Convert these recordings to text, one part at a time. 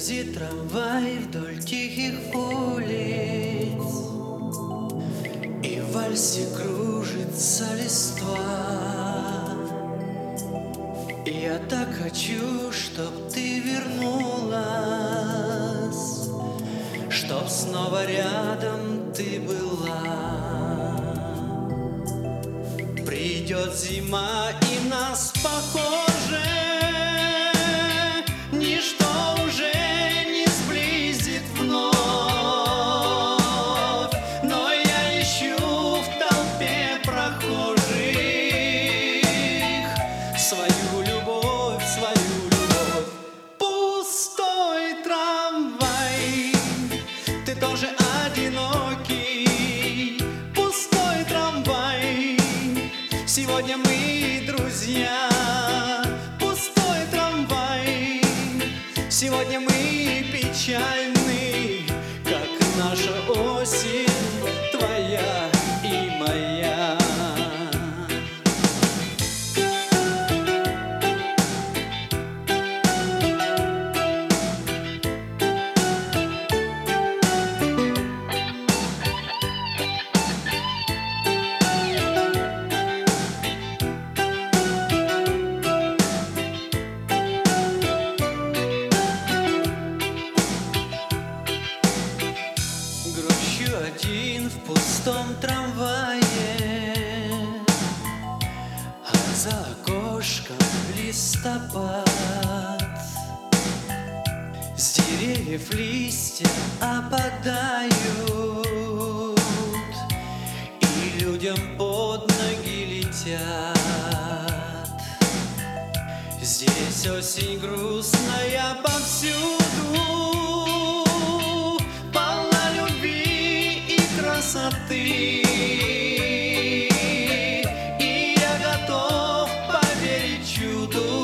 Ездит трамвай вдоль тихих улиц, и в вальсе кружится листва. И я так хочу, чтоб ты вернулась, чтоб снова рядом ты была. Придет зима, и нас, похоже, ничто уже не сблизит вновь. Но я ищу в толпе прохожих свою любовь, свою любовь. Пустой трамвай, ты тоже одинокий. Пустой трамвай, сегодня мы друзья. Пустой трамвай, сегодня мы печальны, как наша осень, твоя и моя. Грущу один в пустом трамвае, а за окошком листопад. С деревьев листья опадают, и людям под ноги летят. Здесь осень грустная повсюду, красоты, и я готов поверить чуду,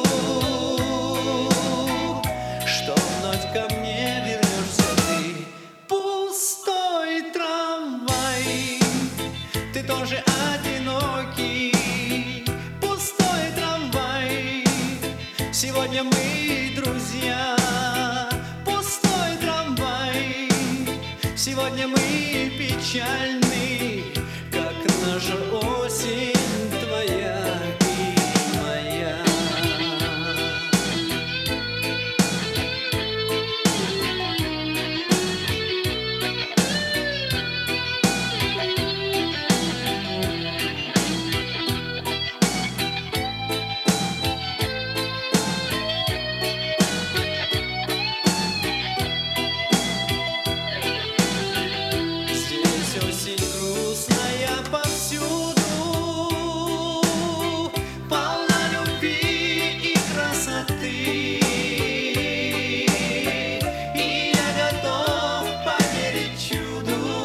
что вновь ко мне вернешься ты. Пустой трамвай, ты тоже одинокий. Пустой трамвай, сегодня мы друзья. Пустой трамвай, сегодня мы печальны, как наша осень, твоя и моя. Осень грустная повсюду, полна любви и красоты, и я готов поверить чуду,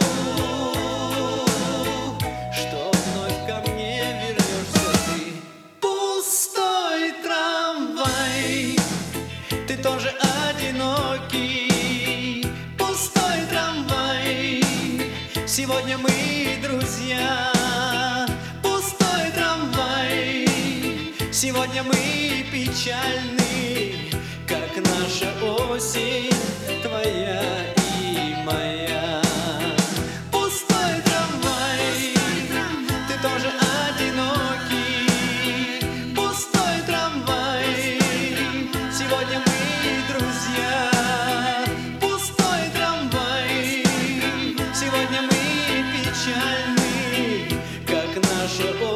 что вновь ко мне вернешься ты. Пустой трамвай, ты тоже одинокий. Пустой трамвай, сегодня мы друзья. Пустой трамвай, сегодня мы печальны, как наша осень, твоя и моя. Пустой трамвай, ты тоже одинокий. Пустой трамвай, сегодня мы друзья. Пустой трамвай, сегодня мы печальны, как наша